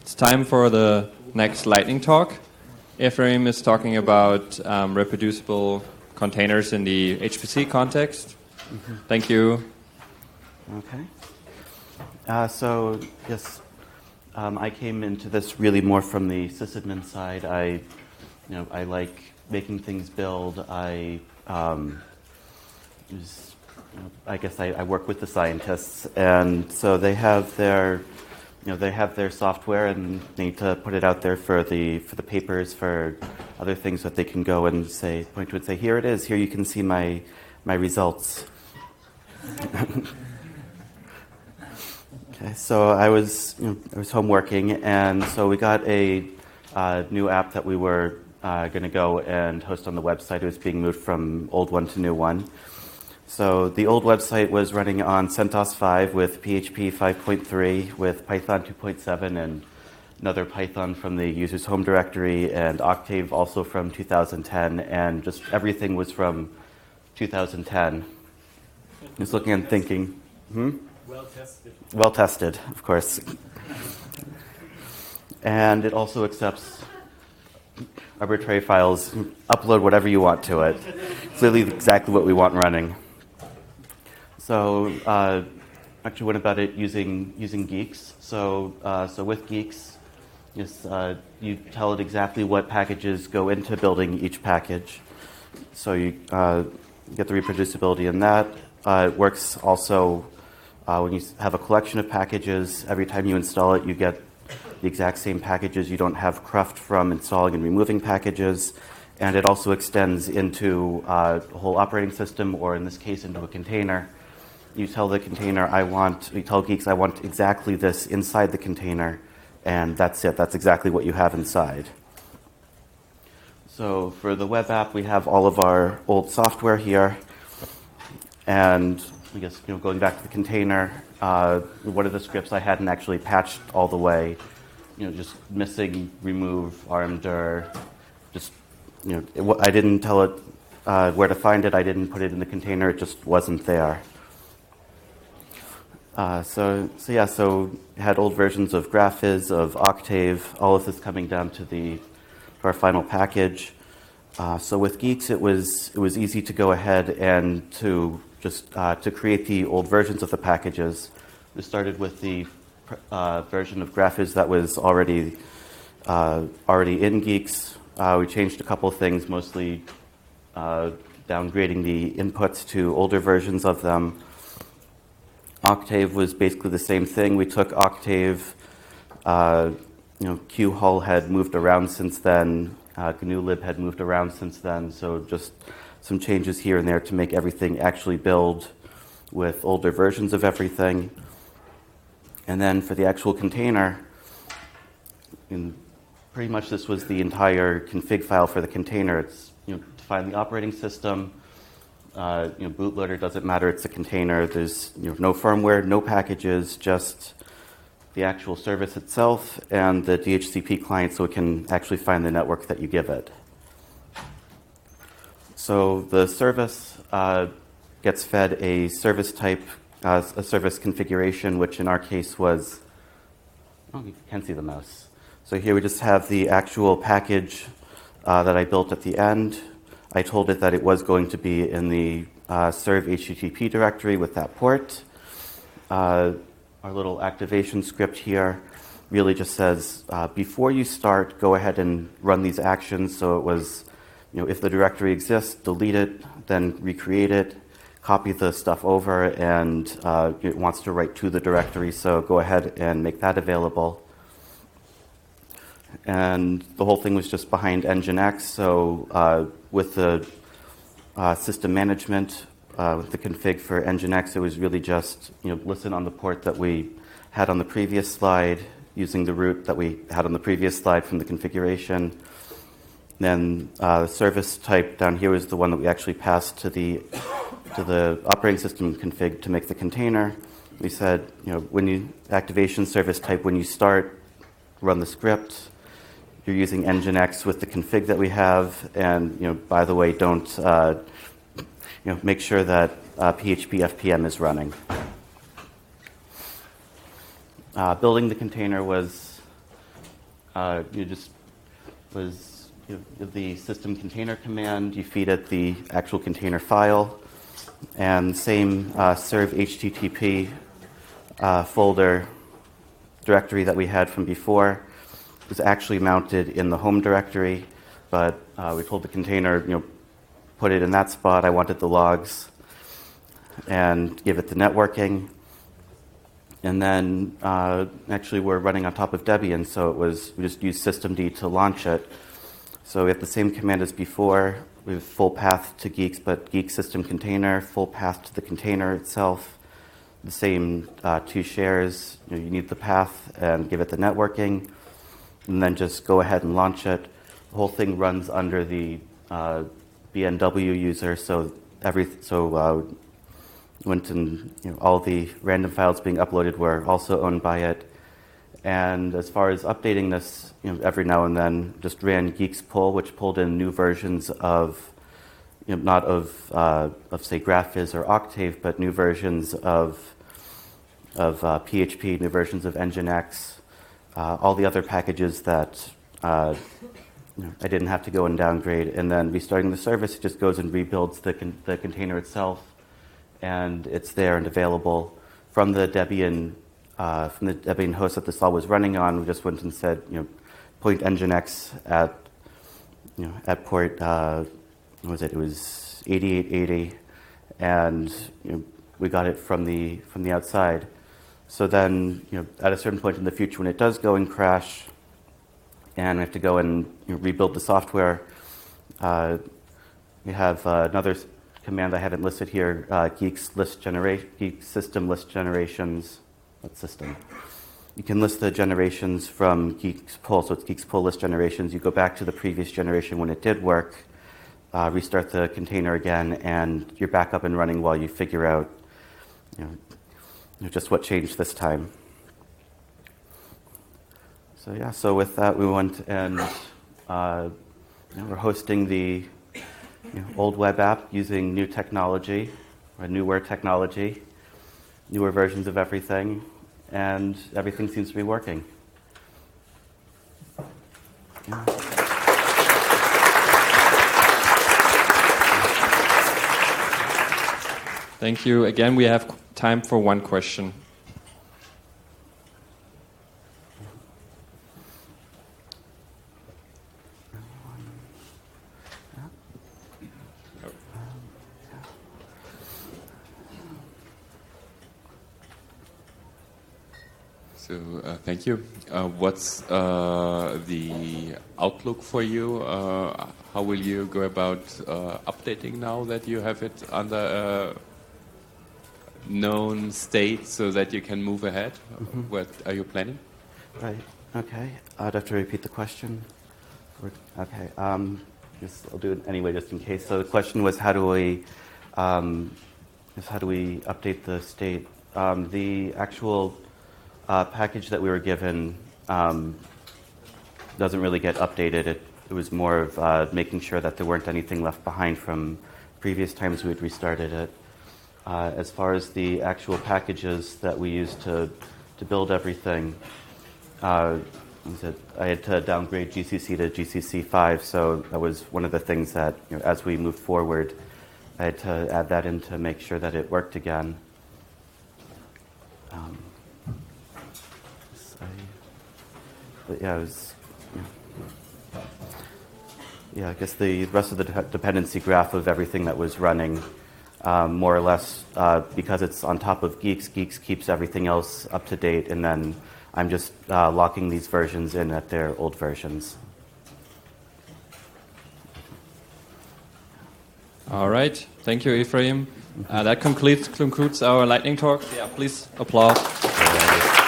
It's time for the next lightning talk. Ephraim is talking about reproducible containers in the HPC context. Mm-hmm. Thank you. Okay. I came into this really more from the sysadmin side. I like making things build. I guess I work with the scientists, and so they have their software, and need to put it out there for the papers, for other things that they can go and point to and say, here it is. Here you can see my results. Okay, so I was home working, and so we got a new app that we were going to go and host on the website. It was being moved from old one to new one. So the old website was running on CentOS 5 with PHP 5.3, with Python 2.7, and another Python from the user's home directory, and Octave also from 2010, and just everything was from 2010. I was looking and thinking, Well tested. Well tested, of course. And it also accepts arbitrary files. Upload whatever you want to it. It's really exactly what we want running. So actually went about it using Geeks. So with Geeks, you tell it exactly what packages go into building each package. So you get the reproducibility in that. It works also when you have a collection of packages. Every time you install it, you get the exact same packages. You don't have cruft from installing and removing packages. And it also extends into a whole operating system, or in this case, into a container. You tell the container, you tell Geeks, I want exactly this inside the container, and that's it. That's exactly what you have inside. So for the web app, we have all of our old software here. And I guess going back to the container, one of the scripts I hadn't actually patched all the way, just missing remove rmdir. I didn't tell it where to find it. I didn't put it in the container. It just wasn't there. So it had old versions of Graphiz, of Octave, all of this coming down to our final package. So with Geeks, it was easy to go ahead and to create the old versions of the packages. We started with the version of Graphiz that was already in Geeks. We changed a couple of things, mostly downgrading the inputs to older versions of them. Octave was basically the same thing. We took Octave, QHull had moved around since then, GNU-lib had moved around since then, so just some changes here and there to make everything actually build with older versions of everything. And then for the actual container, pretty much this was the entire config file for the container. It's define the operating system. Bootloader doesn't matter, it's a container. There's no firmware, no packages, just the actual service itself and the DHCP client, so it can actually find the network that you give it. So the service gets fed a service type, a service configuration, which in our case was, you can see the mouse. So here we just have the actual package that I built at the end. I told it that it was going to be in the serve HTTP directory with that port. Our little activation script here really just says, before you start, go ahead and run these actions. So it was, if the directory exists, delete it, then recreate it, copy the stuff over, and it wants to write to the directory, so go ahead and make that available. And the whole thing was just behind Nginx, so with the system management, with the config for Nginx, it was really just listen on the port that we had on the previous slide, using the route that we had on the previous slide from the configuration. Then the service type down here is the one that we actually passed to the operating system config to make the container. We said, when you activation service type, when you start, run the script. You're using Nginx with the config that we have, and by the way, don't make sure that PHP FPM is running. Building the container was You just was the system container command. You feed it the actual container file, and same serve HTTP folder directory that we had from before was actually mounted in the home directory, but we told the container, put it in that spot. I wanted the logs, and give it the networking. And then actually we're running on top of Debian, so we just used systemd to launch it. So we have the same command as before. We have full path to Geeks, but Geek system container, full path to the container itself. The same 2 shares. You need the path and give it the networking, and then just go ahead and launch it. The whole thing runs under the BNW user, so went and all the random files being uploaded were also owned by it. And as far as updating this, every now and then, just ran Geeks pull, which pulled in new versions of, not of say GraphViz or Octave, but new versions of PHP, new versions of Nginx, all the other packages that I didn't have to go and downgrade. And then restarting the service, it just goes and rebuilds the container itself, and it's there and available from the Debian host that this all was running on. We just went and said, point Nginx at port, what was it? It was 8880, and we got it from the outside. So then, at a certain point in the future, when it does go and crash, and we have to go and rebuild the software, we have another command I haven't listed here, Geek system list generations. What system? You can list the generations from Geeks pull, so it's Geeks pull list generations. You go back to the previous generation when it did work, restart the container again, and you're back up and running while you figure out just what changed this time. So with that, we went and we're hosting the old web app using new technology, or newer technology, newer versions of everything, and everything seems to be working. Yeah. Thank you. Again, we have time for one question. So, thank you. What's the outlook for you? How will you go about updating now that you have it under a known state so that you can move ahead? Mm-hmm. What are you planning? Right. Okay. I'd have to repeat the question. Okay. Yes, I'll do it anyway, just in case. So the question was, how do we update the state? The actual package that we were given doesn't really get updated. It was more of making sure that there weren't anything left behind from previous times we had restarted it. As far as the actual packages that we used to build everything, I had to downgrade GCC to GCC 5, so that was one of the things that, as we moved forward, I had to add that in to make sure that it worked again. But yeah, it was. Yeah, I guess the rest of the dependency graph of everything that was running, more or less, because it's on top of Geeks, Geeks keeps everything else up to date, and then I'm just locking these versions in at their old versions. All right. Thank you, Ephraim. That concludes our lightning talk. Yeah, please applause.